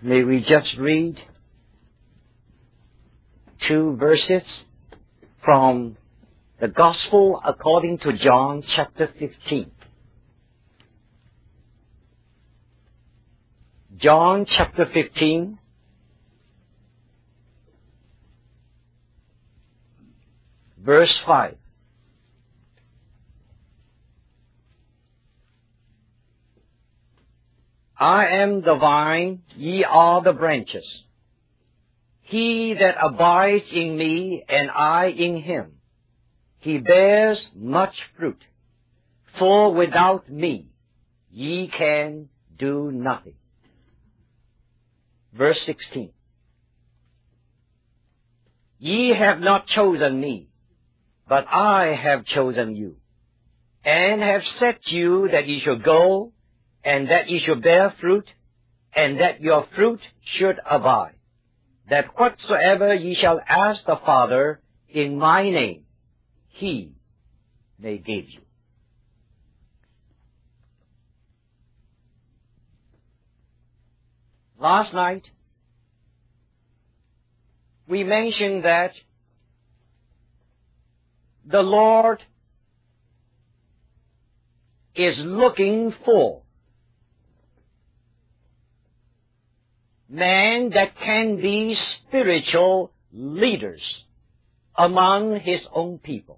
May we just read 2 verses from the Gospel according to John chapter 15. John chapter 15, verse 5. I am the vine, ye are the branches. He that abides in me, and I in him, he bears much fruit. For without me ye can do nothing. Verse 16. Ye have not chosen me, but I have chosen you, and have set you that ye should go, and that ye should bear fruit, and that your fruit should abide, that whatsoever ye shall ask the Father in my name, he may give you. Last night, we mentioned that the Lord is looking for men that can be spiritual leaders among his own people.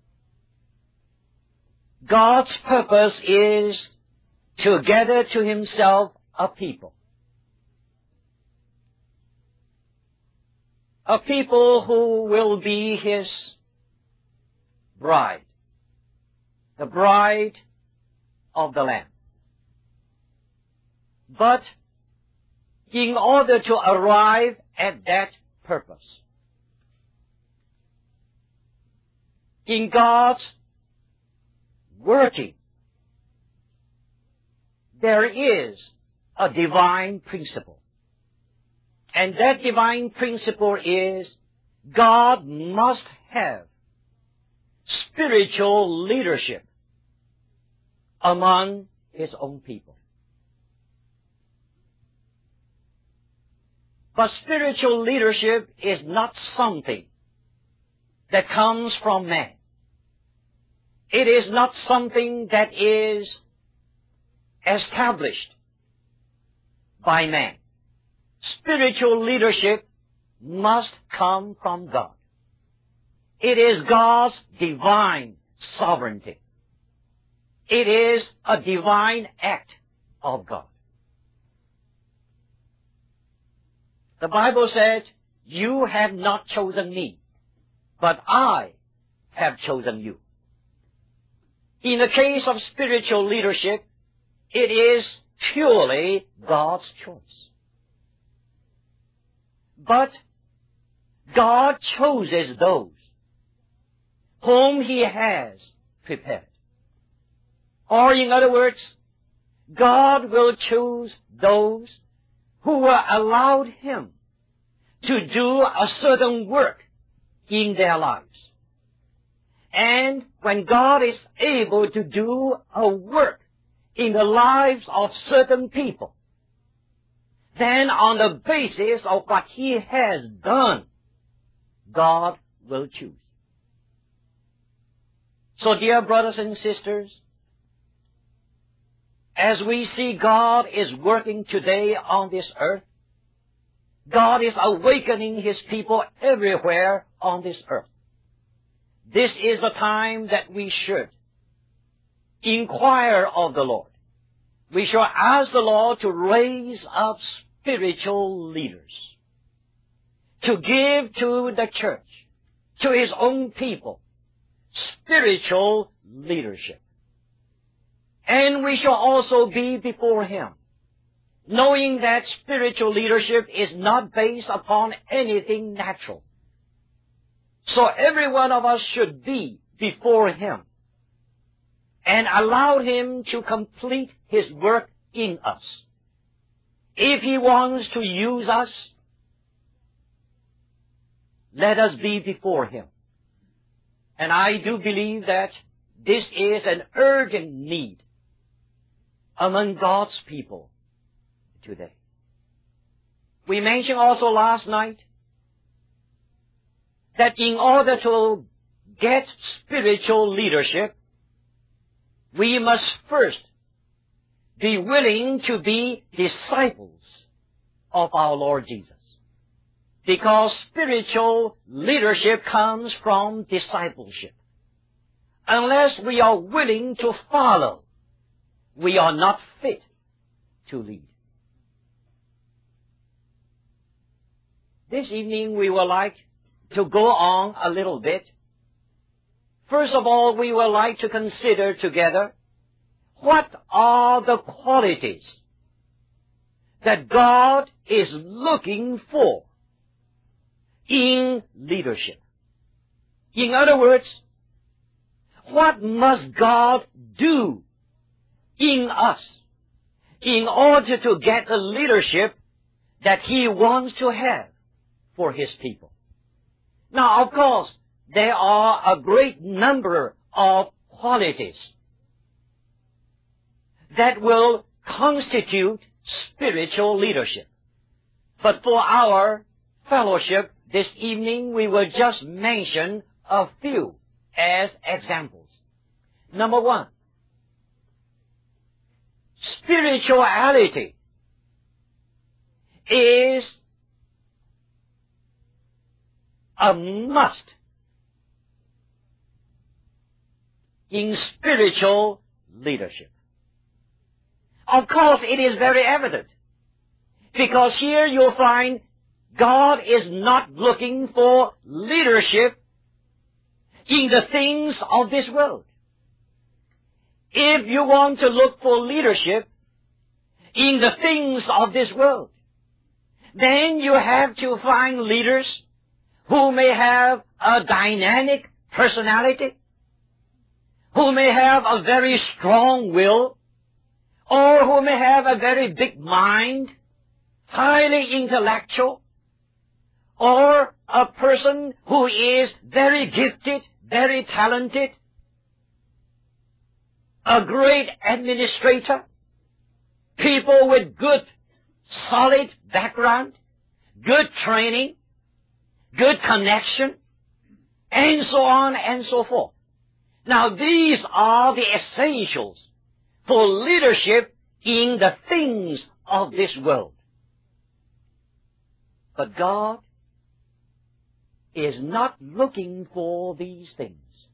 God's purpose is to gather to himself a people. A people who will be his bride, the bride of the Lamb. But in order to arrive at that purpose, in God's working, there is a divine principle. And that divine principle is God must have spiritual leadership among his own people. But spiritual leadership is not something that comes from man. It is not something that is established by man. Spiritual leadership must come from God. It is God's divine sovereignty. It is a divine act of God. The Bible says, you have not chosen me, but I have chosen you. In the case of spiritual leadership, it is purely God's choice. But God chooses those whom he has prepared. Or in other words, God will choose those who will allow him to do a certain work in their lives. And when God is able to do a work in the lives of certain people, then on the basis of what he has done, God will choose. So dear brothers and sisters, as we see God is working today on this earth, God is awakening his people everywhere on this earth. This is the time that we should inquire of the Lord. We shall ask the Lord to raise up spiritual leaders, to give to the church, to his own people, spiritual leadership. And we shall also be before him, knowing that spiritual leadership is not based upon anything natural. So every one of us should be before him and allow him to complete his work in us. If he wants to use us, let us be before him. And I do believe that this is an urgent need among God's people today. We mentioned also last night that in order to get spiritual leadership, we must first be willing to be disciples of our Lord Jesus. Because spiritual leadership comes from discipleship. Unless we are willing to follow, we are not fit to lead. This evening we would like to go on a little bit. First of all, we would like to consider together what are the qualities that God is looking for in leadership. In other words, what must God do in us in order to get the leadership that He wants to have for His people? Now, of course, there are a great number of qualities that will constitute spiritual leadership. But for our fellowship this evening, we will just mention a few as examples. Number one, spirituality is a must in spiritual leadership. Of course, it is very evident, because here you'll find God is not looking for leadership in the things of this world. If you want to look for leadership in the things of this world, then you have to find leaders who may have a dynamic personality, who may have a very strong will, or who may have a very big mind, highly intellectual, or a person who is very gifted, very talented, a great administrator, people with good, solid background, good training, good connection, and so on and so forth. Now, these are the essentials for leadership in the things of this world. But God is not looking for these things.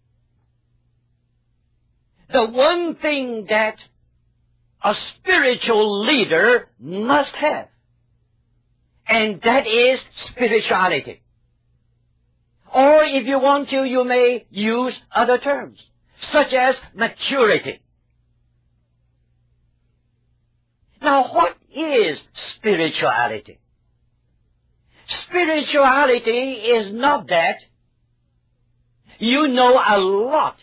The one thing that a spiritual leader must have, and that is spirituality. Or if you want to, you may use other terms, such as maturity. Now, what is spirituality? Spirituality is not that you know a lot.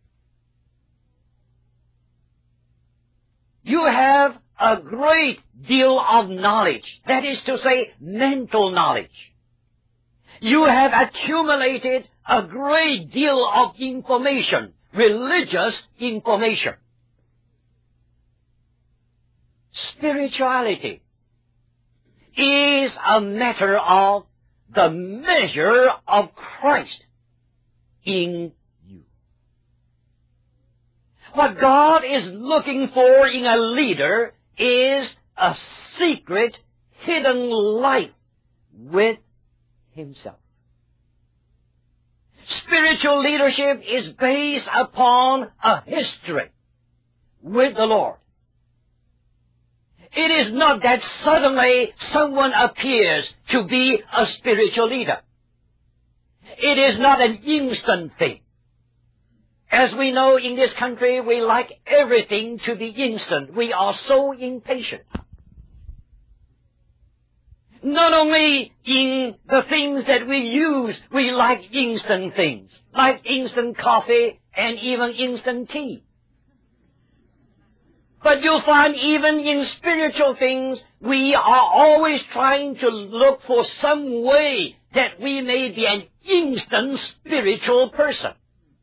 You have a great deal of knowledge. That is to say, mental knowledge. You have accumulated a great deal of information, religious information. Spirituality is a matter of the measure of Christ in you. What God is looking for in a leader is a secret, hidden life with Himself. Spiritual leadership is based upon a history with the Lord. It is not that suddenly someone appears to be a spiritual leader. It is not an instant thing. As we know, in this country, we like everything to be instant. We are so impatient. Not only in the things that we use, we like instant things, like instant coffee and even instant tea. But you'll find even in spiritual things, we are always trying to look for some way that we may be an instant spiritual person.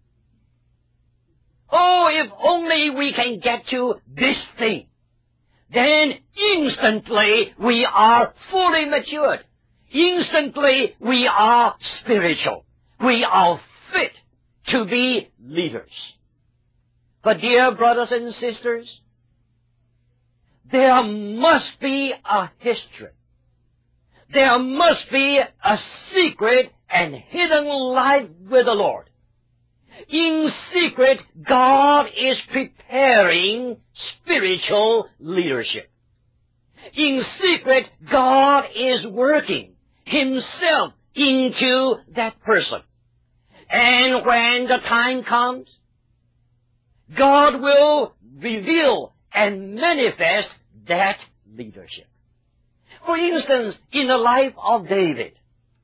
Oh, if only we can get to this thing, then instantly we are fully matured. Instantly we are spiritual. We are fit to be leaders. But dear brothers and sisters, there must be a history. There must be a secret and hidden life with the Lord. In secret, God is preparing spiritual leadership. In secret, God is working Himself into that person. And when the time comes, God will reveal and manifest that leadership. For instance, in the life of David,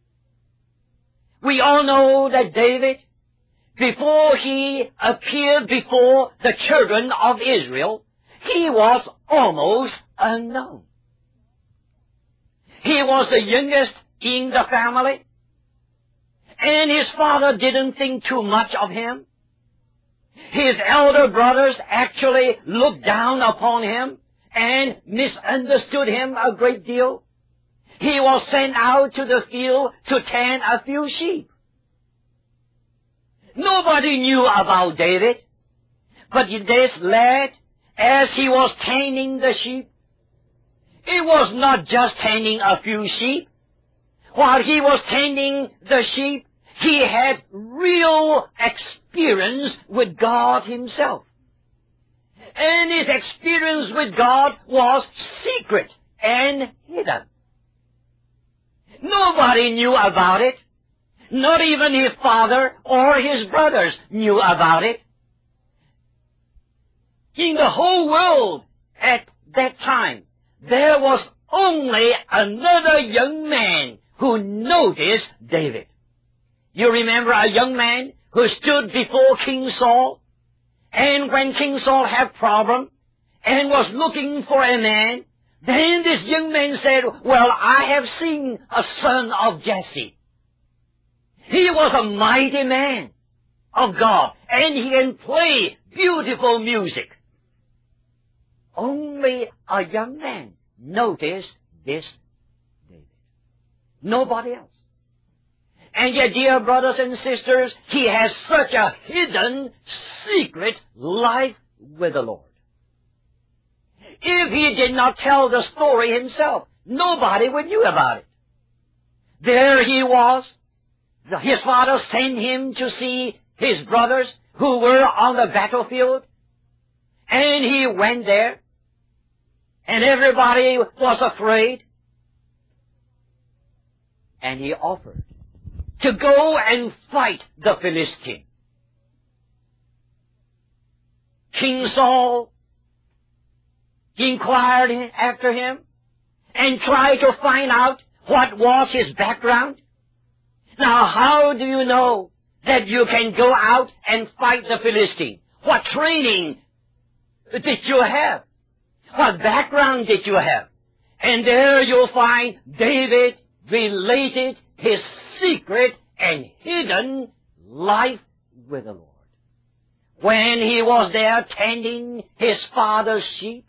we all know that David, before he appeared before the children of Israel, he was almost unknown. He was the youngest in the family, and his father didn't think too much of him. His elder brothers actually looked down upon him and misunderstood him a great deal. He was sent out to the field to tend a few sheep. Nobody knew about David, but this lad, as he was tending the sheep, it was not just tending a few sheep. While he was tending the sheep, he had real experience with God Himself. And his experience with God was secret and hidden. Nobody knew about it. Not even his father or his brothers knew about it. In the whole world at that time, there was only another young man who noticed David. You remember a young man who stood before King Saul? And when King Saul had a problem and was looking for a man, then this young man said, "Well, I have seen a son of Jesse. He was a mighty man of God, and he can play beautiful music." Only a young man noticed this David. Nobody else. And yet, dear brothers and sisters, he has such a hidden, secret life with the Lord. If he did not tell the story himself, nobody would know about it. There he was. His father sent him to see his brothers who were on the battlefield. And he went there. And everybody was afraid. And he offered to go and fight the Philistine. King Saul inquired after him and tried to find out what was his background. Now, how do you know that you can go out and fight the Philistine? What training did you have? What background did you have? And there you'll find David related his secret and hidden life with the Lord. When he was there tending his father's sheep,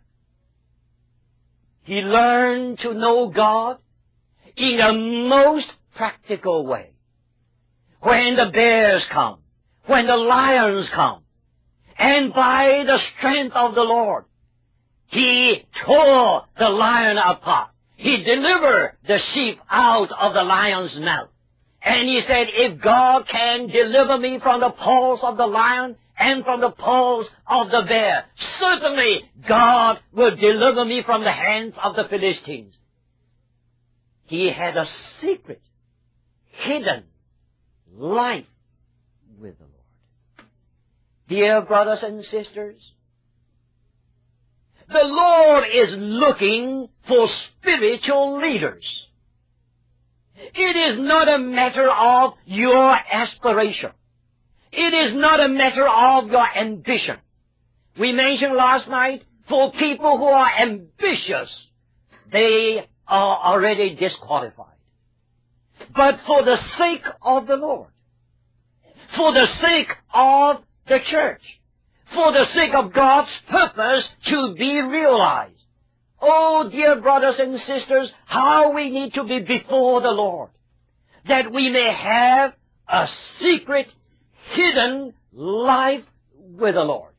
he learned to know God in a most practical way. When the bears come, when the lions come, and by the strength of the Lord, he tore the lion apart. He delivered the sheep out of the lion's mouth. And he said, if God can deliver me from the paws of the lion and from the paws of the bear, certainly God will deliver me from the hands of the Philistines. He had a secret, hidden life with the Lord. Dear brothers and sisters, the Lord is looking for spiritual leaders. It is not a matter of your aspiration. It is not a matter of your ambition. We mentioned last night, for people who are ambitious, they are already disqualified. But for the sake of the Lord, for the sake of the church, for the sake of God's purpose to be realized, Oh, dear brothers and sisters, how we need to be before the Lord, that we may have a secret, hidden life with the Lord.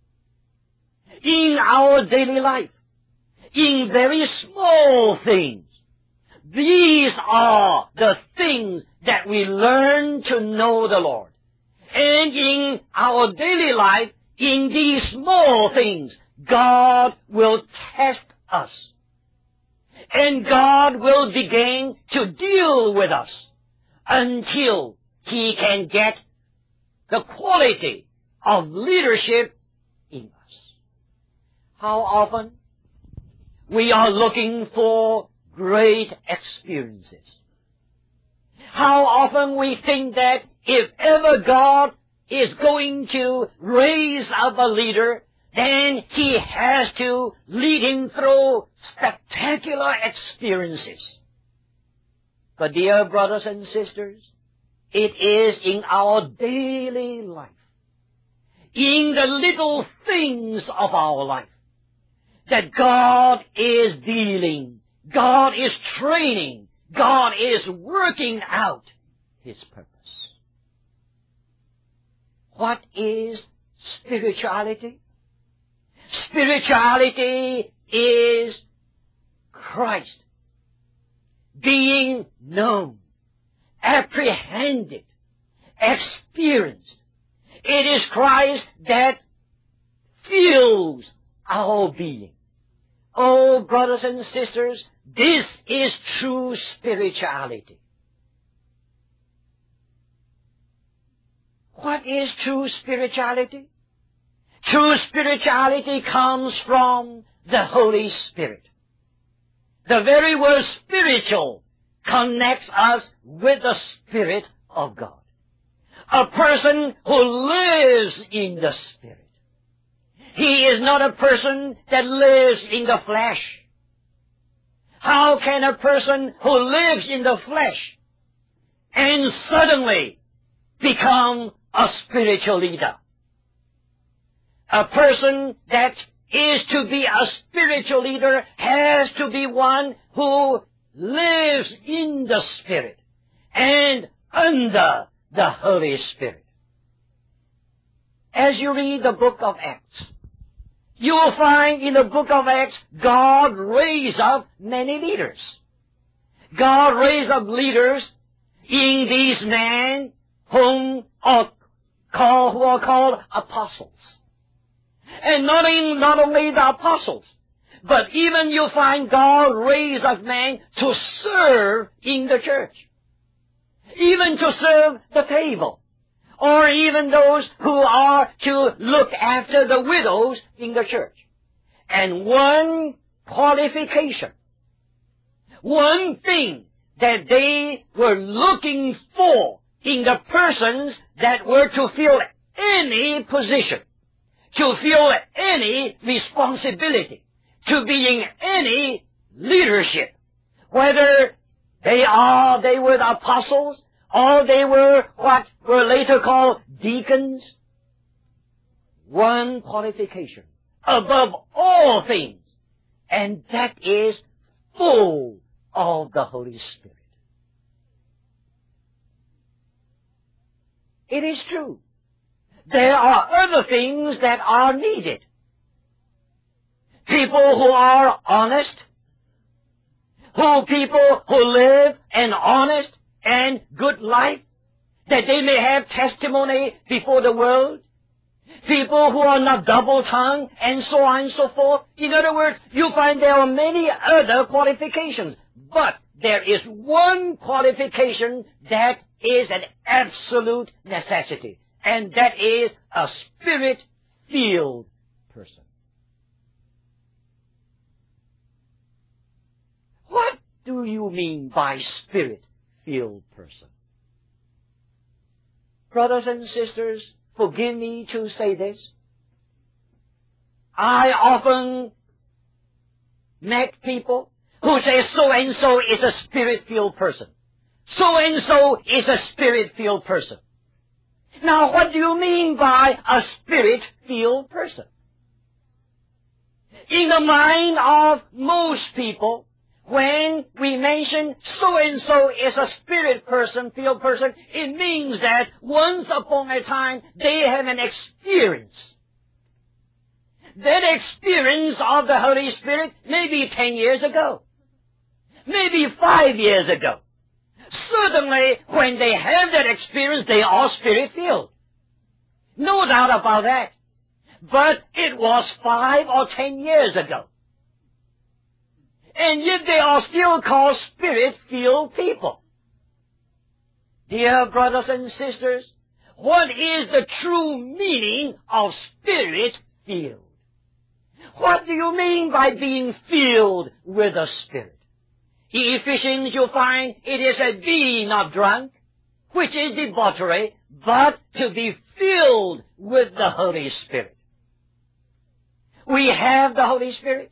In our daily life, in very small things, these are the things that we learn to know the Lord. And in our daily life, in these small things, God will test us. And God will begin to deal with us until He can get the quality of leadership in us. How often we are looking for great experiences. How often we think that if ever God is going to raise up a leader, then He has to lead him through spectacular experiences. But dear brothers and sisters, it is in our daily life, in the little things of our life, that God is dealing, God is training, God is working out His purpose. What is spirituality? Spirituality is Christ being known, apprehended, experienced. It is Christ that fills our being. Oh, brothers and sisters, this is true spirituality. What is true spirituality? True spirituality comes from the Holy Spirit. The very word spiritual connects us with the Spirit of God. A person who lives in the Spirit. He is not a person that lives in the flesh. How can a person who lives in the flesh and suddenly become a spiritual leader? A person that is to be a spiritual leader has to be one who lives in the Spirit and under the Holy Spirit. As you read the book of Acts, you will find in the book of Acts, God raised up many leaders. God raised up leaders in these men who are called apostles. And not only the apostles, but even you find God raise up men to serve in the church. Even to serve the table. Or even those who are to look after the widows in the church. And one qualification, one thing that they were looking for in the persons that were to fill any position, to fill any responsibility, to be in any leadership, whether they were the apostles, or they were what were later called deacons. One qualification, above all things, and that is full of the Holy Spirit. It is true. There are other things that are needed. People who are honest, people who live an honest and good life, that they may have testimony before the world. People who are not double-tongued, and so on and so forth. In other words, you find there are many other qualifications, but there is one qualification that is an absolute necessity, and that is a Spirit-filled person. What do you mean by Spirit-filled person? Brothers and sisters, forgive me to say this. I often met people who say so-and-so is a Spirit-filled person. So-and-so is a Spirit-filled person. Now, what do you mean by a Spirit-filled person? In the mind of most people, when we mention so-and-so is a spirit person, filled person, it means that once upon a time they have an experience. That experience of the Holy Spirit may be 10 years ago, maybe 5 years ago. Certainly, when they have that experience, they are Spirit-filled. No doubt about that. But it was 5 or 10 years ago. And yet they are still called Spirit-filled people. Dear brothers and sisters, what is the true meaning of Spirit-filled? What do you mean by being filled with the Spirit? In Ephesians you find it is a be not drunk, which is debauchery, but to be filled with the Holy Spirit. We have the Holy Spirit.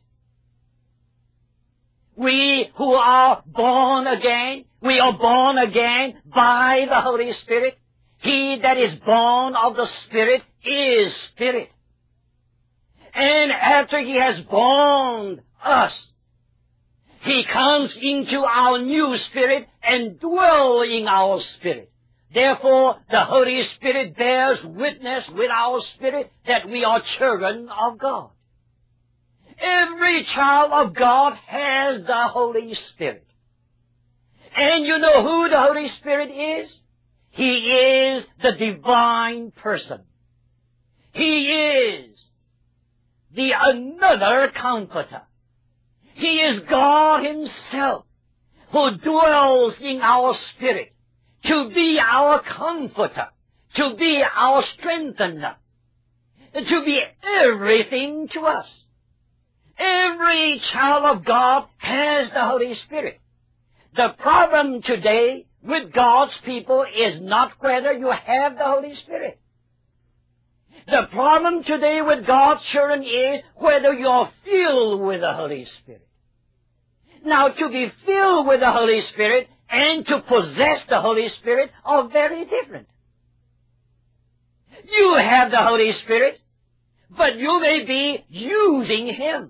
We who are born again, we are born again by the Holy Spirit. He that is born of the Spirit is Spirit. And after He has born us, He comes into our new spirit and dwells in our spirit. Therefore, the Holy Spirit bears witness with our spirit that we are children of God. Every child of God has the Holy Spirit. And you know who the Holy Spirit is? He is the divine person. He is the another comforter. He is God Himself who dwells in our spirit to be our comforter, to be our strengthener, to be everything to us. Every child of God has the Holy Spirit. The problem today with God's people is not whether you have the Holy Spirit. The problem today with God's children is whether you are filled with the Holy Spirit. Now, to be filled with the Holy Spirit and to possess the Holy Spirit are very different. You have the Holy Spirit, but you may be using Him.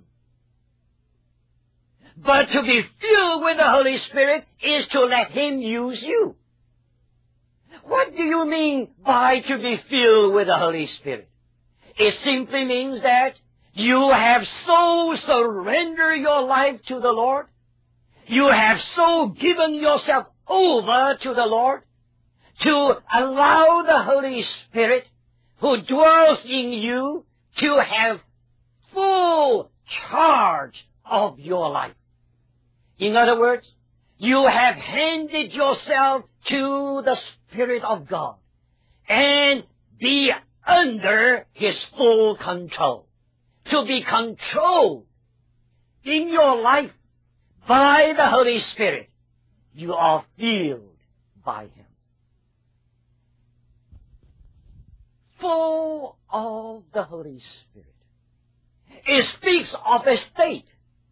But to be filled with the Holy Spirit is to let Him use you. What do you mean by to be filled with the Holy Spirit? It simply means that you have so surrendered your life to the Lord, you have so given yourself over to the Lord, to allow the Holy Spirit who dwells in you to have full charge of your life. In other words, you have handed yourself to the Spirit of God and be under His full control. To be controlled in your life by the Holy Spirit. You are filled by Him. Full of the Holy Spirit. It speaks of a state,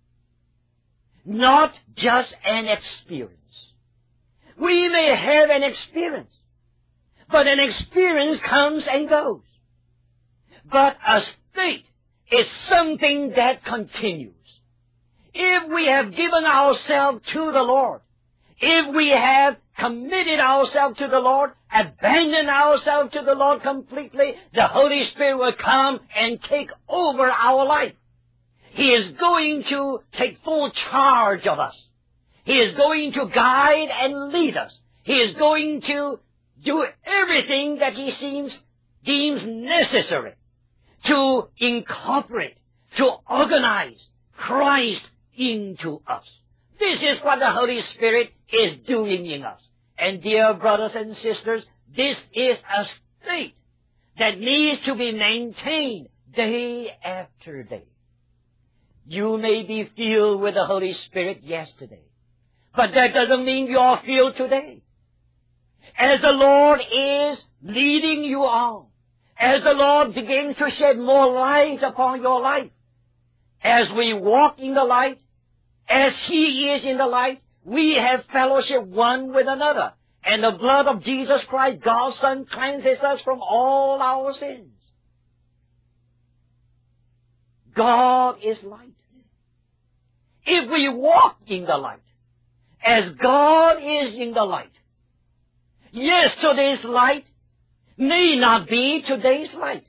not just an experience. We may have an experience, but an experience comes and goes. But a state is something that continues. If we have given ourselves to the Lord, if we have committed ourselves to the Lord, abandoned ourselves to the Lord completely, the Holy Spirit will come and take over our life. He is going to take full charge of us. He is going to guide and lead us. He is going to do everything that He deems necessary to incorporate, to organize Christ into us. This is what the Holy Spirit is doing in us. And dear brothers and sisters, this is a state that needs to be maintained day after day. You may be filled with the Holy Spirit yesterday, but that doesn't mean you are filled today. As the Lord is leading you on, as the Lord begins to shed more light upon your life, as we walk in the light, as He is in the light, we have fellowship one with another. And the blood of Jesus Christ, God's Son, cleanses us from all our sins. God is light. If we walk in the light, as God is in the light, yesterday's light may not be today's light.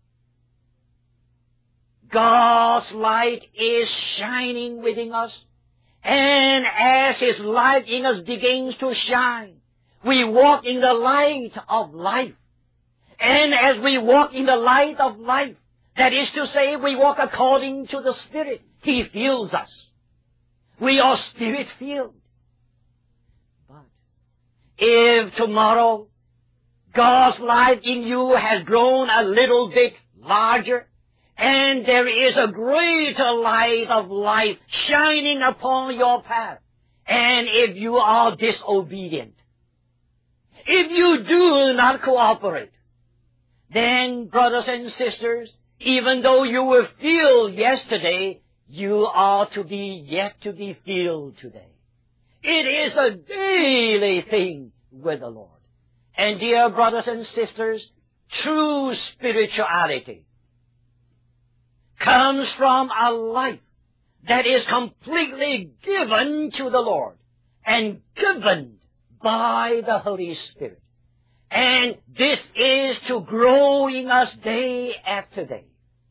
God's light is shining within us, and as His light in us begins to shine, we walk in the light of life. And as we walk in the light of life, that is to say, we walk according to the Spirit, He fills us. We are Spirit-filled. But if tomorrow God's light in you has grown a little bit larger, and there is a greater light of life shining upon your path, and if you are disobedient, if you do not cooperate, then, brothers and sisters, even though you were filled yesterday, you are to be yet to be filled today. It is a daily thing with the Lord. And dear brothers and sisters, true spirituality comes from a life that is completely given to the Lord and governed by the Holy Spirit. And this is to grow in us day after day.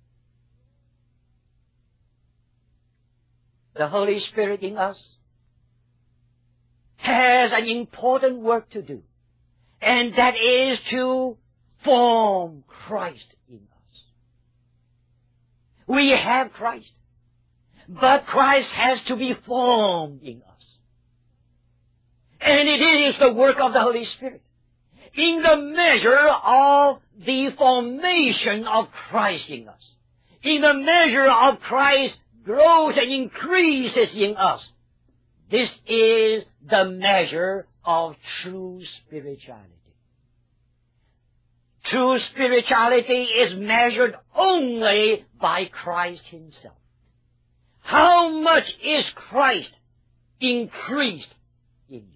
The Holy Spirit in us has an important work to do, and that is to form Christ in us. We have Christ, but Christ has to be formed in us. And it is the work of the Holy Spirit in the measure of the formation of Christ in us. In the measure of Christ grows and increases in us. This is the measure of true spirituality. True spirituality is measured only by Christ Himself. How much is Christ increased in you?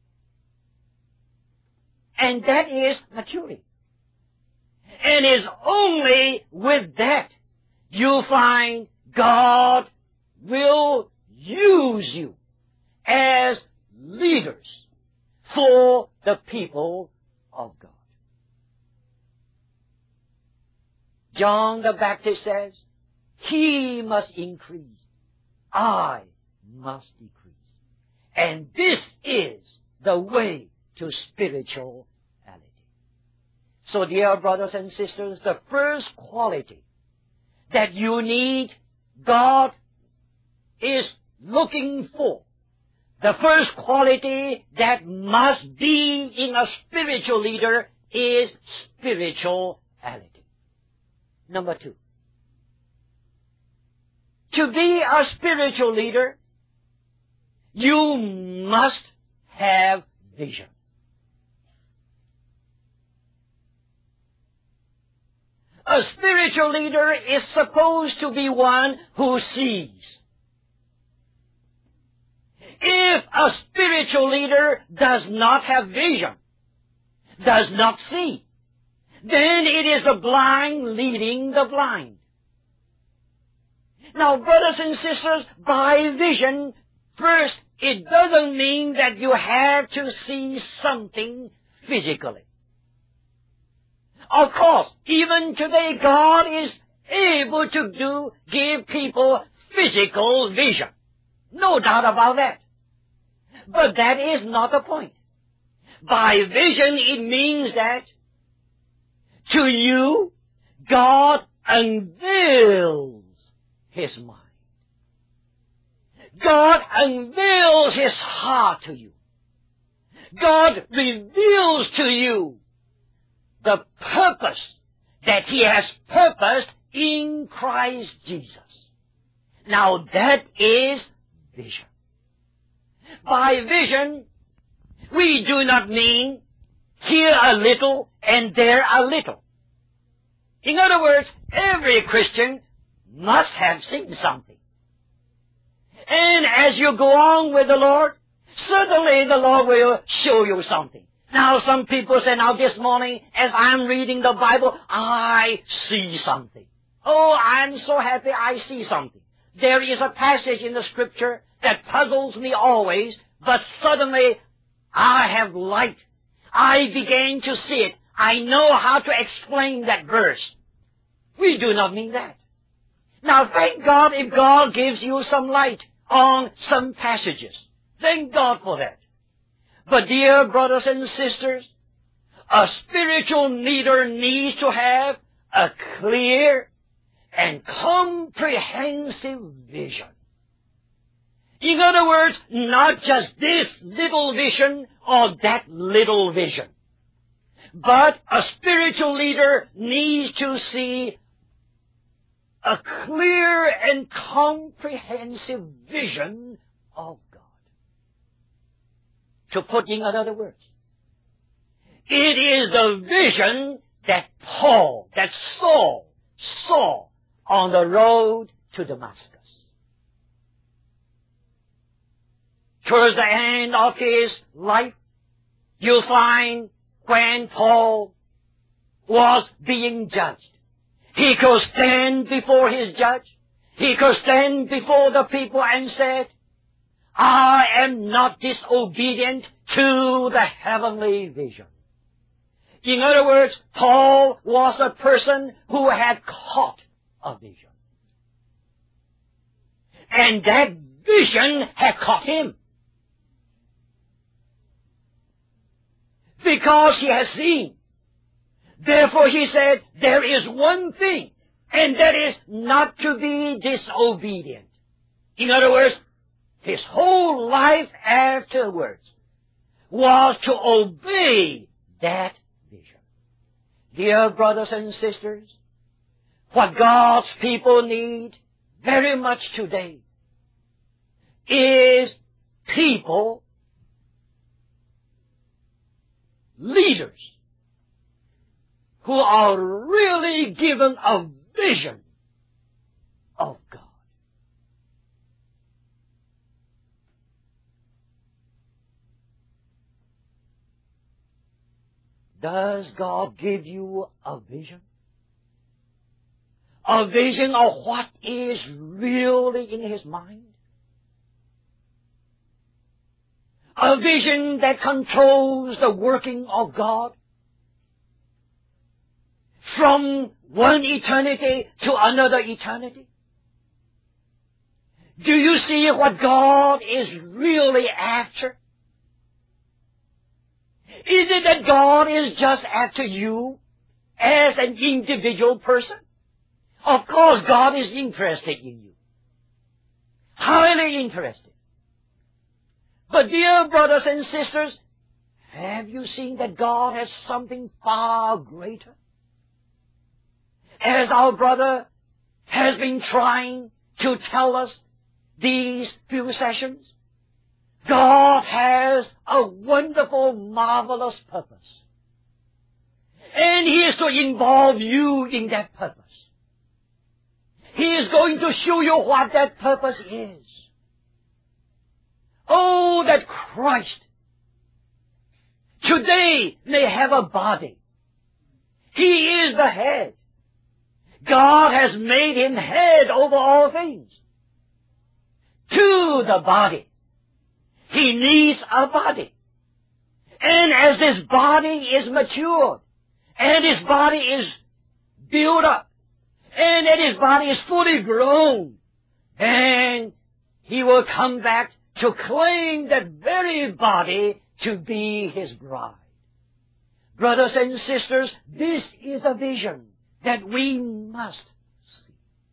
And that is maturity. And it's only with that you find God will use you as leaders for the people of God. John the Baptist says, He must increase, I must decrease. And this is the way to spirituality. So, dear brothers and sisters, the first quality that you need, God is looking for. The first quality that must be in a spiritual leader is spirituality. Number 2. To be a spiritual leader, you must have vision. A spiritual leader is supposed to be one who sees. If a spiritual leader does not have vision, does not see, then it is the blind leading the blind. Now, brothers and sisters, by vision, first, it doesn't mean that you have to see something physically. Of course, even today, God is able to give people physical vision. No doubt about that. But that is not the point. By vision, it means that to you, God unveils His mind. God unveils His heart to you. God reveals to you the purpose that He has purposed in Christ Jesus. Now that is vision. By vision, we do not mean here a little and there a little. In other words, every Christian must have seen something. And as you go on with the Lord, certainly the Lord will show you something. Now some people say, now this morning, as I'm reading the Bible, I see something. Oh, I'm so happy I see something. There is a passage in the Scripture that puzzles me always, but suddenly I have light. I begin to see it. I know how to explain that verse. We do not mean that. Now, thank God if God gives you some light on some passages. Thank God for that. But dear brothers and sisters, a spiritual leader needs to have a clear and comprehensive vision. In other words, not just this little vision or that little vision. But a spiritual leader needs to see a clear and comprehensive vision of God. To put in other words, it is the vision that Saul saw on the road to Damascus. Towards the end of his life, you'll find when Paul was being judged, he could stand before his judge. He could stand before the people and said, I am not disobedient to the heavenly vision. In other words, Paul was a person who had caught a vision. And that vision had caught him. Because he has seen. Therefore he said, there is one thing, and that is not to be disobedient. In other words, his whole life afterwards was to obey that vision. Dear brothers and sisters, what God's people need very much today is people, leaders, who are really given a vision of God. Does God give you a vision? A vision of what is really in His mind? A vision that controls the working of God from one eternity to another eternity? Do you see what God is really after? Is it that God is just after you as an individual person? Of course, God is interested in you. Highly interested. But dear brothers and sisters, have you seen that God has something far greater? As our brother has been trying to tell us these few sessions, God has a wonderful, marvelous purpose. And He is to involve you in that purpose. He is going to show you what that purpose is. Oh, that Christ today may have a body. He is the head. God has made Him head over all things. To the body. He needs a body. And as this body is matured, and His body is built up, and that His body is fully grown, then He will come back to claim that very body to be His bride. Brothers and sisters, this is a vision that we must see.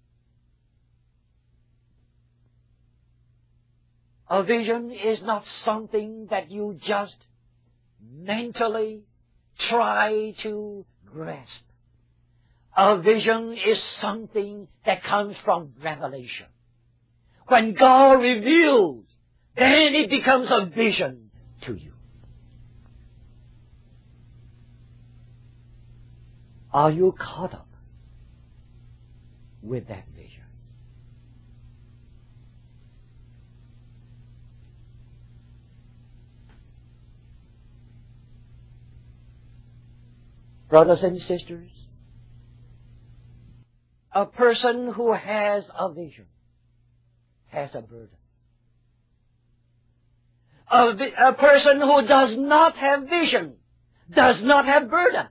A vision is not something that you just mentally try to grasp. A vision is something that comes from revelation. When God reveals, then it becomes a vision to you. Are you caught up with that vision? Brothers and sisters, a person who has a vision has a burden. A person who does not have vision does not have burden.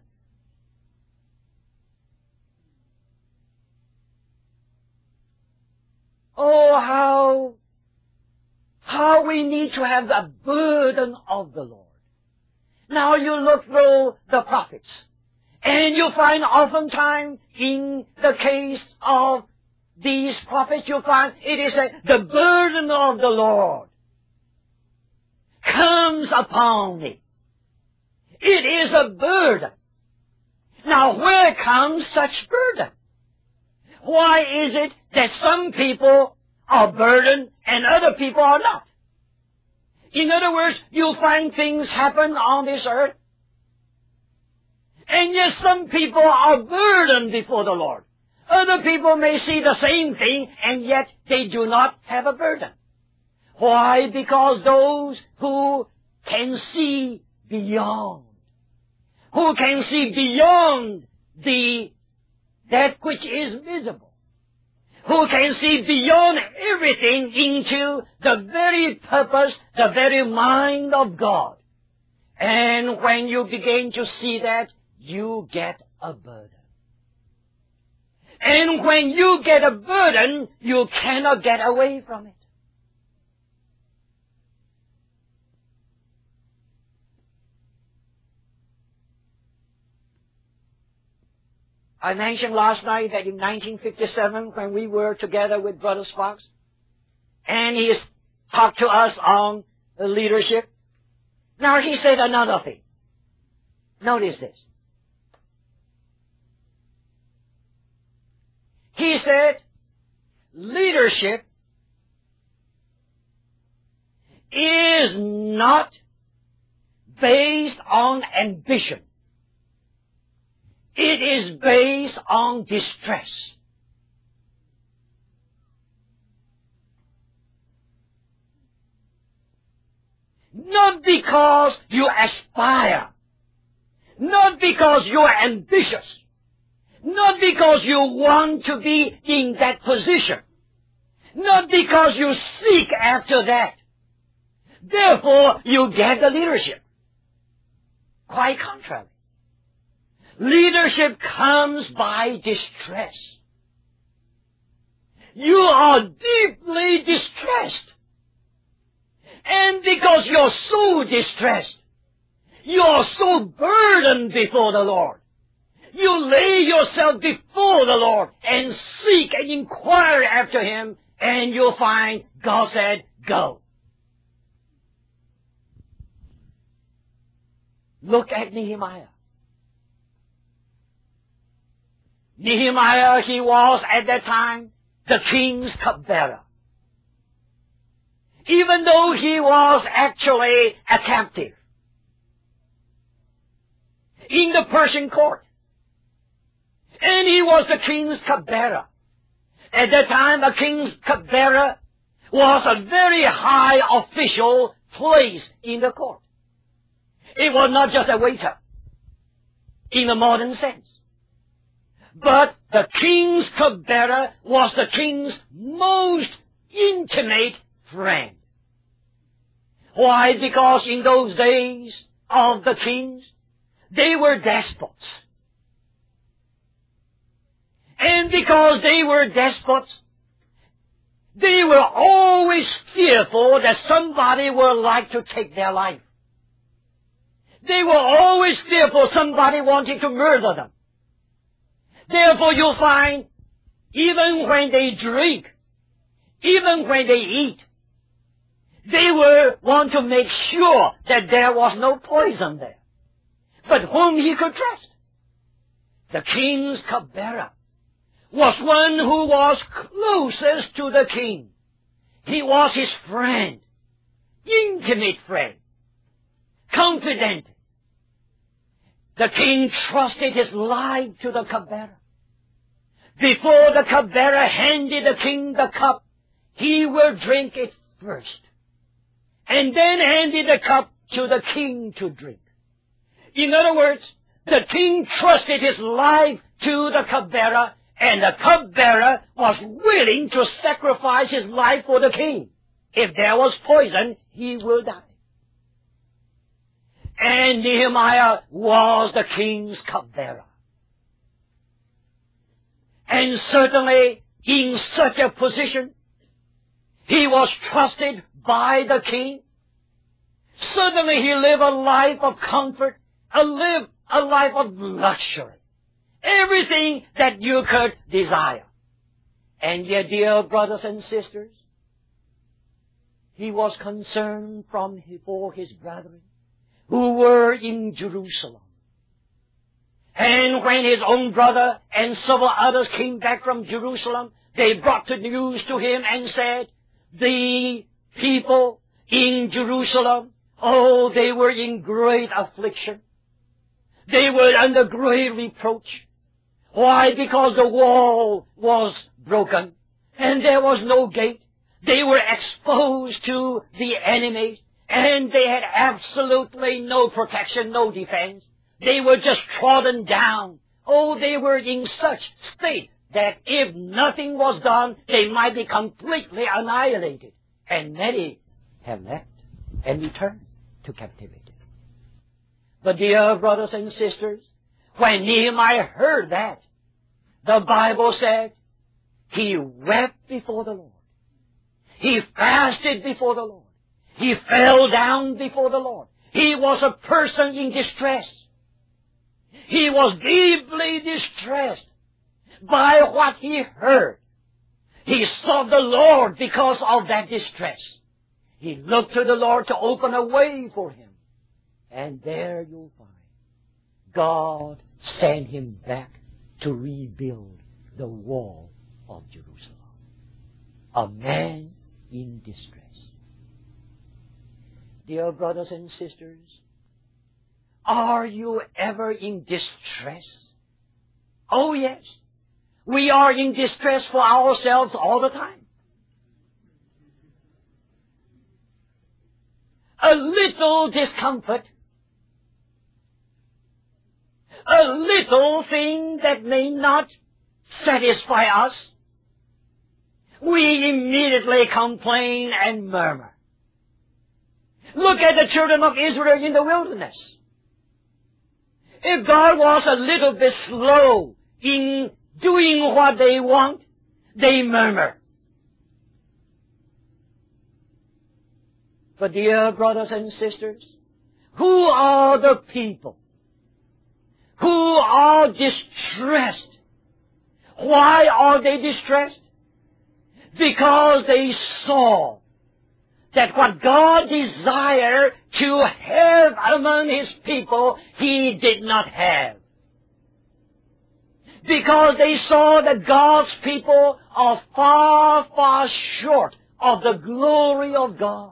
Oh, how we need to have the burden of the Lord. Now you look through the prophets, and you find oftentimes in the case of these prophets, you find it is the burden of the Lord comes upon me. It is a burden. Now where comes such burden? Why is it that some people are burdened and other people are not? In other words, you find things happen on this earth, and yet some people are burdened before the Lord. Other people may see the same thing, and yet they do not have a burden. Why? Because those who can see beyond, who can see beyond that which is visible, who can see beyond everything into the very purpose, the very mind of God. And when you begin to see that, you get a burden. And when you get a burden, you cannot get away from it. I mentioned last night that in 1957, when we were together with Brother Sparks, and he talked to us on leadership. Now he said another thing. Notice this. He said, leadership is not based on ambition. It is based on distress. Not because you aspire, not because you are ambitious, not because you want to be in that position, not because you seek after that. Therefore, you get the leadership. Quite contrary. Leadership comes by distress. You are deeply distressed. And because you're so distressed, you're so burdened before the Lord, you lay yourself before the Lord and seek and inquire after Him, and you'll find God said, go. Look at Nehemiah. Nehemiah, he was at that time the king's cupbearer. Even though he was actually a captive in the Persian court. And he was the king's cupbearer. At that time, a king's cupbearer was a very high official place in the court. It was not just a waiter in the modern sense. But the king's cupbearer was the king's most intimate friend. Why? Because in those days of the kings, they were despots. And because they were despots, they were always fearful that somebody would like to take their life. They were always fearful somebody wanted to murder them. Therefore you'll find, even when they drink, even when they eat, they want to make sure that there was no poison there. But whom he could trust? The king's cupbearer was one who was closest to the king. He was his friend, intimate friend, confident. The king trusted his life to the cupbearer. Before the cupbearer handed the king the cup, he will drink it first, and then handed the cup to the king to drink. In other words, the king trusted his life to the cupbearer, And the cupbearer was willing to sacrifice his life for the king. If there was poison, he will die. And Nehemiah was the king's cupbearer. And certainly, in such a position, he was trusted by the king. Certainly he lived a life of comfort, a life of luxury. Everything that you could desire. And yet, dear brothers and sisters, he was concerned for his brethren who were in Jerusalem. And when his own brother and several others came back from Jerusalem, they brought the news to him and said, the people in Jerusalem, oh, they were in great affliction. They were under great reproach. Why? Because the wall was broken and there was no gate. They were exposed to the enemies and they had absolutely no protection, no defense. They were just trodden down. Oh, they were in such state that if nothing was done, they might be completely annihilated. And many have left and returned to captivity. But dear brothers and sisters, when Nehemiah heard that, the Bible said, he wept before the Lord. He fasted before the Lord. He fell down before the Lord. He was a person in distress. He was deeply distressed by what he heard. He sought the Lord because of that distress. He looked to the Lord to open a way for him. And there you'll find God sent him back to rebuild the wall of Jerusalem. A man in distress. Dear brothers and sisters, are you ever in distress? Oh yes. We are in distress for ourselves all the time. A little discomfort, a little thing that may not satisfy us, we immediately complain and murmur. Look at the children of Israel in the wilderness. If God was a little bit slow in doing what they want, they murmur. But dear brothers and sisters, who are the people who are distressed? Why are they distressed? Because they saw that what God desired to have among His people, He did not have. Because they saw that God's people are far, far short of the glory of God.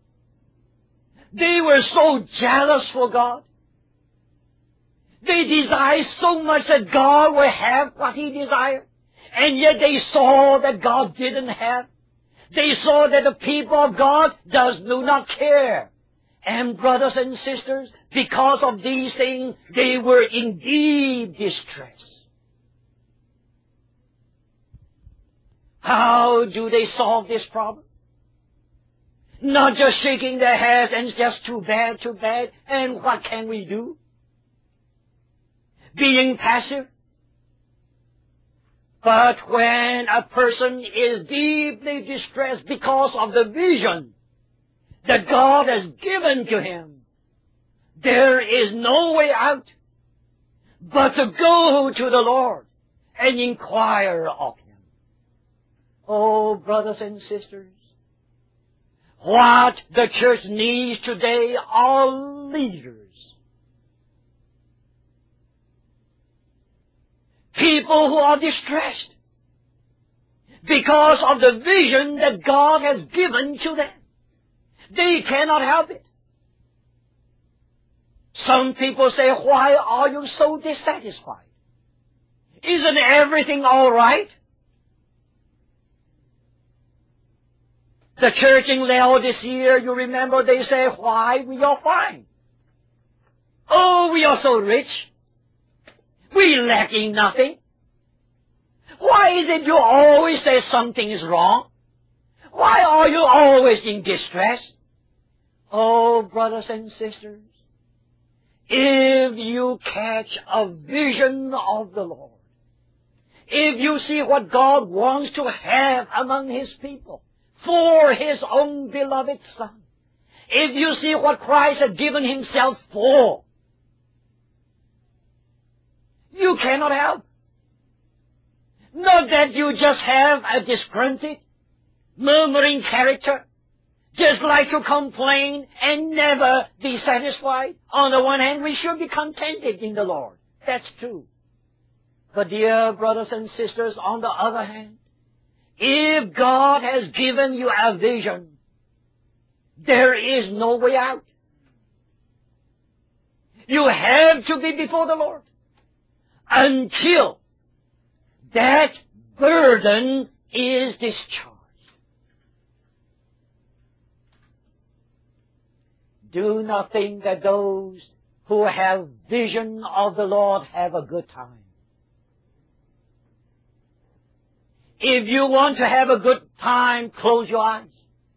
They were so jealous for God. They desired so much that God would have what He desired. And yet they saw that God didn't have. They saw that the people of God do not care. And brothers and sisters, because of these things, they were in deep distress. How do they solve this problem? Not just shaking their heads and just too bad, and what can we do? Being passive. But when a person is deeply distressed because of the vision that God has given to him, there is no way out but to go to the Lord and inquire of Him. Oh, brothers and sisters, what the church needs today are leaders. People who are distressed because of the vision that God has given to them. They cannot help it. Some people say, why are you so dissatisfied? Isn't everything all right? The church in Laodicea, you remember, they say, why, we are fine. Oh, we are so rich. We lack in nothing. Why is it you always say something is wrong? Why are you always in distress? Oh, brothers and sisters, if you catch a vision of the Lord, if you see what God wants to have among His people for His own beloved Son, if you see what Christ has given Himself for, you cannot help. Not that you just have a disgruntled, murmuring character, just like to complain and never be satisfied. On the one hand, we should be contented in the Lord. That's true. But dear brothers and sisters, on the other hand, if God has given you a vision, there is no way out. You have to be before the Lord until that burden is discharged. Do not think that those who have vision of the Lord have a good time. If you want to have a good time, close your eyes.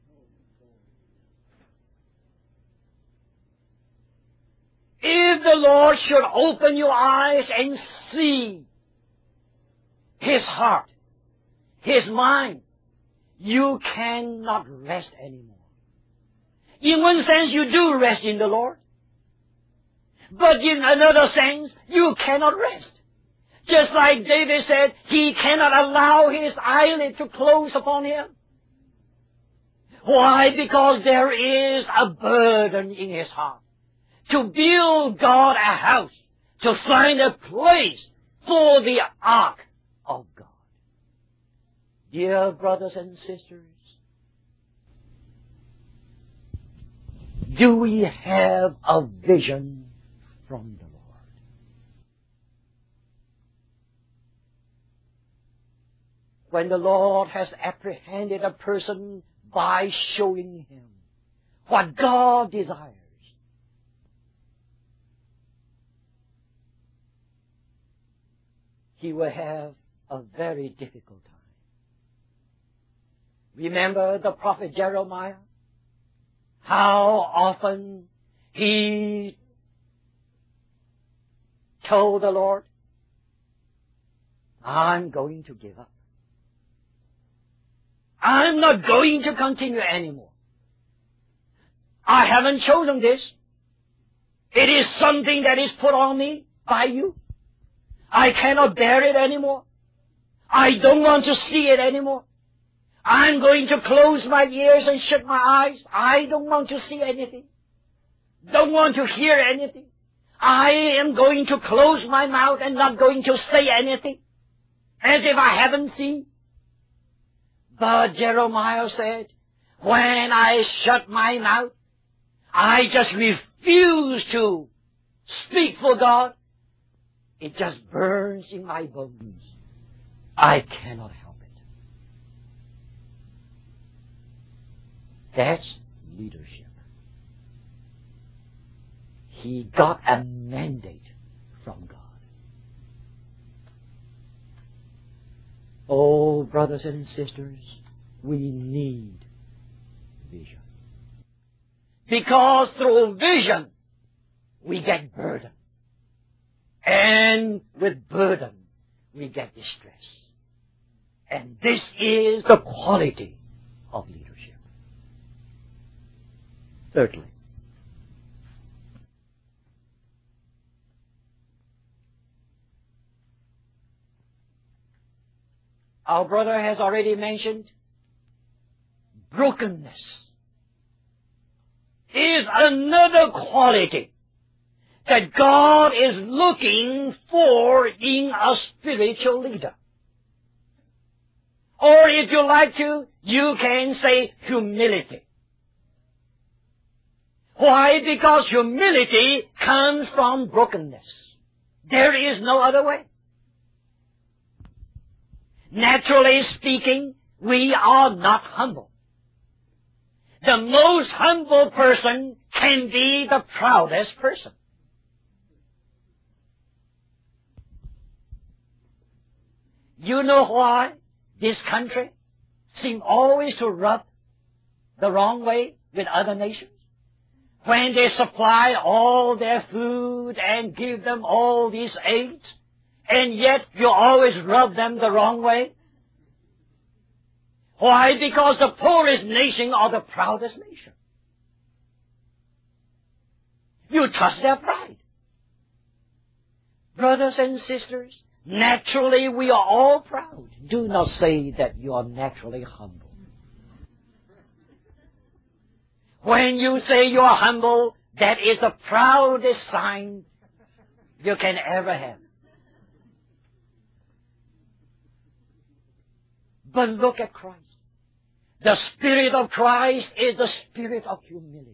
If the Lord should open your eyes and see His heart, His mind, you cannot rest anymore. In one sense, you do rest in the Lord. But in another sense, you cannot rest. Just like David said, he cannot allow his eyelid to close upon him. Why? Because there is a burden in his heart to build God a house, to find a place for the ark of God. Dear brothers and sisters, do we have a vision from the Lord? When the Lord has apprehended a person by showing him what God desires, he will have a very difficult time. Remember the prophet Jeremiah? How often he told the Lord, I'm going to give up. I'm not going to continue anymore. I haven't chosen this. It is something that is put on me by you. I cannot bear it anymore. I don't want to see it anymore. I'm going to close my ears and shut my eyes. I don't want to see anything. Don't want to hear anything. I am going to close my mouth and not going to say anything, as if I haven't seen. But Jeremiah said, when I shut my mouth, I just refuse to speak for God. It just burns in my bones. I cannot help it. That's leadership. He got a mandate from God. Oh, brothers and sisters, we need vision. Because through vision, we get burden. And with burden, we get distress. And this is the quality of leadership. Thirdly, our brother has already mentioned brokenness is another quality that God is looking for in a spiritual leader. Or if you like to, you can say humility. Why? Because humility comes from brokenness. There is no other way. Naturally speaking, we are not humble. The most humble person can be the proudest person. You know why this country seems always to rub the wrong way with other nations? When they supply all their food and give them all these aids, and yet you always rub them the wrong way? Why? Because the poorest nation are the proudest nation. You touch their pride. Brothers and sisters, naturally we are all proud. Do not say that you are naturally humble. When you say you are humble, that is the proudest sign you can ever have. But look at Christ. The Spirit of Christ is the spirit of humility.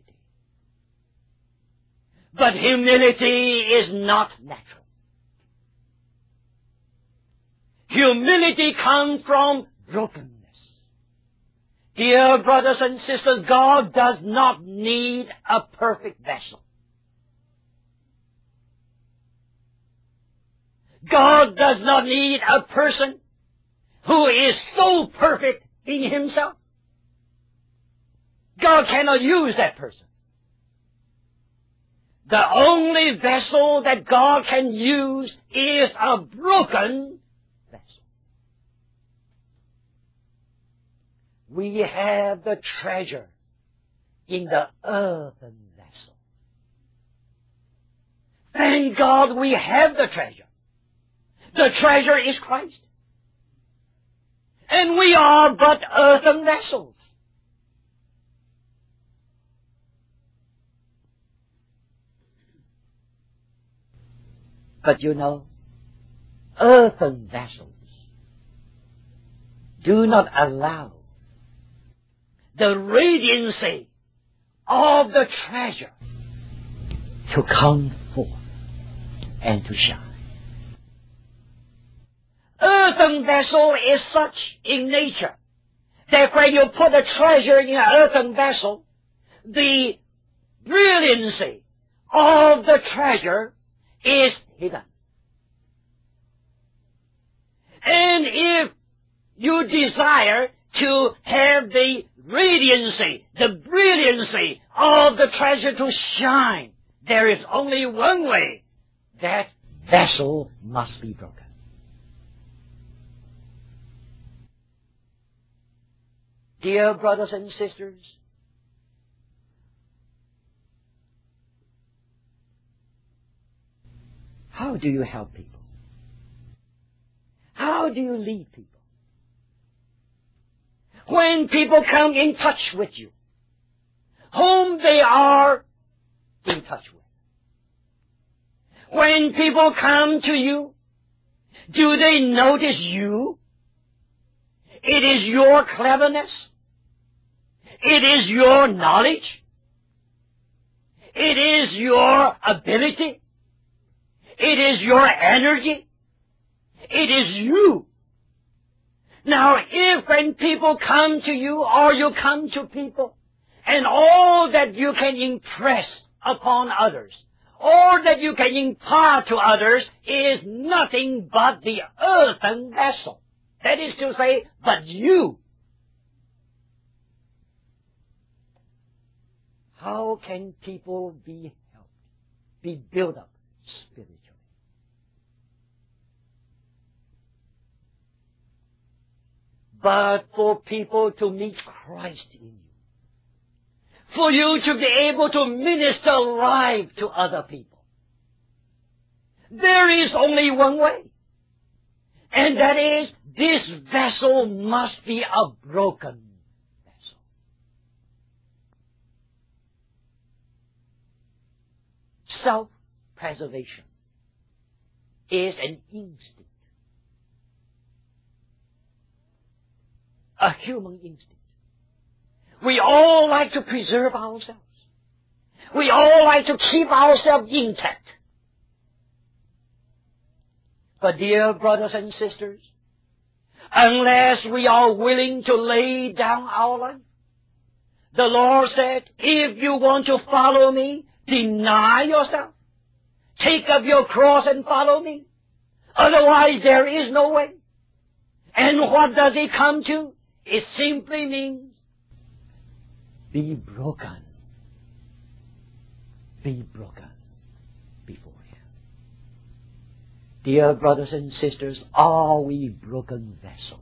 But humility is not natural. Humility comes from brokenness. Dear brothers and sisters, God does not need a perfect vessel. God does not need a person who is so perfect in himself. God cannot use that person. The only vessel that God can use is a broken vessel. We have the treasure in the earthen vessel. Thank God we have the treasure. The treasure is Christ. And we are but earthen vessels. But you know, earthen vessels do not allow the radiancy of the treasure to come forth and to shine. Earthen vessel is such in nature that when you put a treasure in an earthen vessel, the brilliancy of the treasure is hidden. And if you desire to have the radiancy, the brilliancy of the treasure to shine, there is only one way. That vessel must be broken. Dear brothers and sisters, how do you help people? How do you lead people? When people come in touch with you, whom they are in touch with. When people come to you, do they notice you? It is your cleverness. It is your knowledge. It is your ability. It is your energy. It is you. Now, if when people come to you or you come to people, and all that you can impress upon others, all that you can impart to others is nothing but the earthen vessel. That is to say, but you. How can people be helped, be built up spiritually? But for people to meet Christ in you. For you to be able to minister life to other people. There is only one way. And that is, this vessel must be a broken vessel. Self-preservation is an instinct. A human instinct. We all like to preserve ourselves. We all like to keep ourselves intact. But dear brothers and sisters, unless we are willing to lay down our life, the Lord said, if you want to follow me, deny yourself. Take up your cross and follow me. Otherwise there is no way. And what does it come to? It simply means be broken. Be broken before Him. Dear brothers and sisters, are we broken vessels?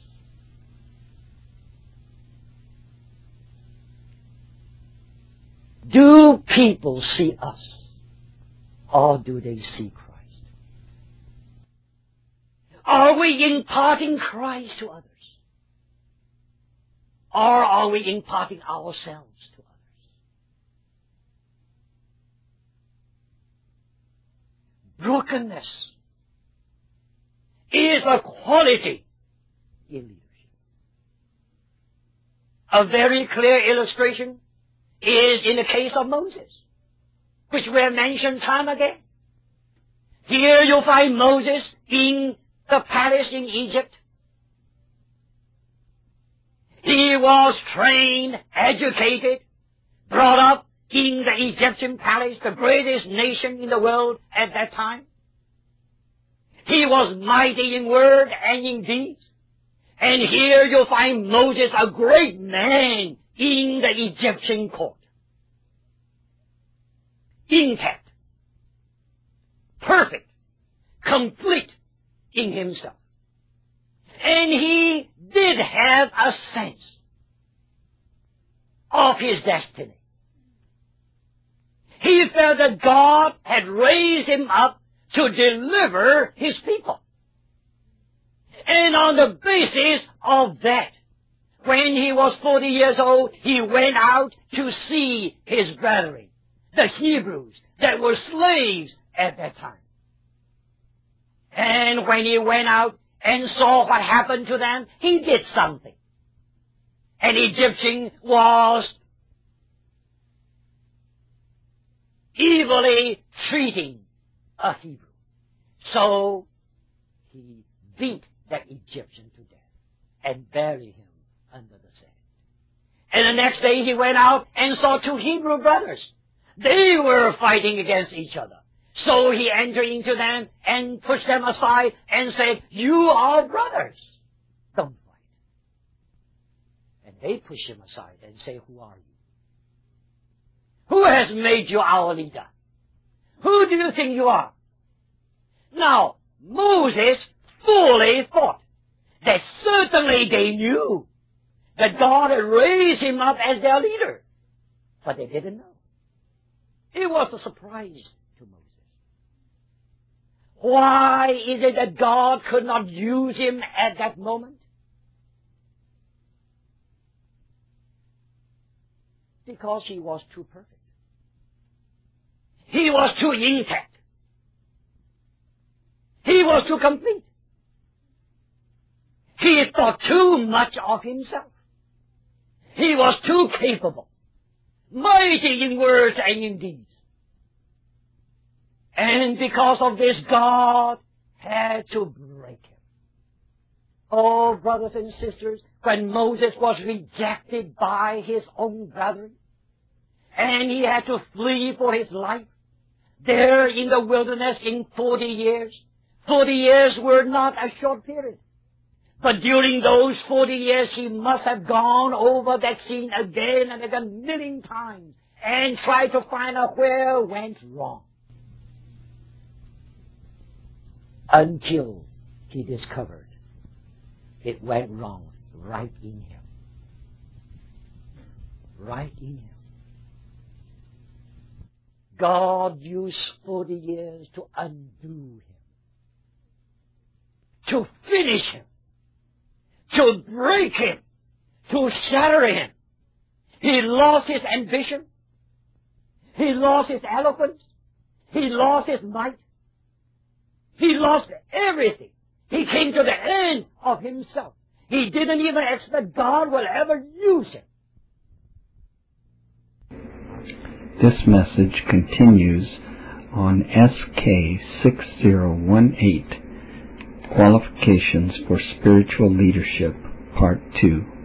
Do people see us, or do they see Christ? Are we imparting Christ to others? Or are we imparting ourselves to others? Brokenness is a quality in leadership. A very clear illustration is in the case of Moses, which we have mentioned time again. Here you find Moses in the palace in Egypt. He was trained, educated, brought up in the Egyptian palace, the greatest nation in the world at that time. He was mighty in word and in deeds. And here you find Moses, a great man in the Egyptian court. Intact, perfect, complete in himself. And he did have a sense of his destiny. He felt that God had raised him up to deliver His people. And on the basis of that, when he was 40 years old, he went out to see his brethren, the Hebrews, that were slaves at that time. And when he went out and saw what happened to them, he did something. An Egyptian was evilly treating a Hebrew. So he beat that Egyptian to death and buried him under the sand. And the next day he went out and saw two Hebrew brothers. They were fighting against each other. So he entered into them and pushed them aside and said, "You are brothers. Don't fight." And they pushed him aside and say, "Who are you? Who has made you our leader? Who do you think you are?" Now, Moses fully thought that certainly they knew that God had raised him up as their leader. But they didn't know. It was a surprise to Moses. Why is it that God could not use him at that moment? Because he was too perfect. He was too intact. He was too complete. He thought too much of himself. He was too capable, mighty in words and in deeds. And because of this, God had to break him. Oh, brothers and sisters, when Moses was rejected by his own brethren, and he had to flee for his life, there in the wilderness in 40 years, 40 years were not a short period. But during those 40 years, he must have gone over that scene again and again, a million times, and tried to find out where it went wrong. Until he discovered it went wrong right in him. Right in him. God used 40 years to undo him, to finish him, to break him, to shatter him. He lost his ambition. He lost his eloquence. He lost his might. He lost everything. He came to the end of himself. He didn't even expect God will ever use him. This message continues on SK6018, Qualifications for Spiritual Leadership, Part 2.